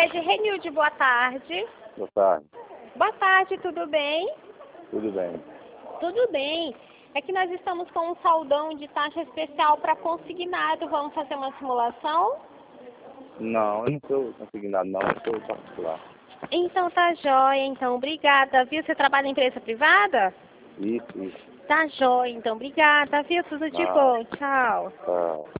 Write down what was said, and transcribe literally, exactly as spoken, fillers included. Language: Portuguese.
Fred, Renilde, boa tarde. Boa tarde. Boa tarde, tudo bem? Tudo bem. Tudo bem. É que nós estamos com um saldão de taxa especial para consignado. Vamos fazer uma simulação? Não, eu não sou consignado, não. Eu sou particular. Então tá jóia, então. Obrigada, viu? Você trabalha em empresa privada? Isso, isso. Tá jóia, então. Obrigada, viu? Tudo de Ah, bom. Tchau. tá.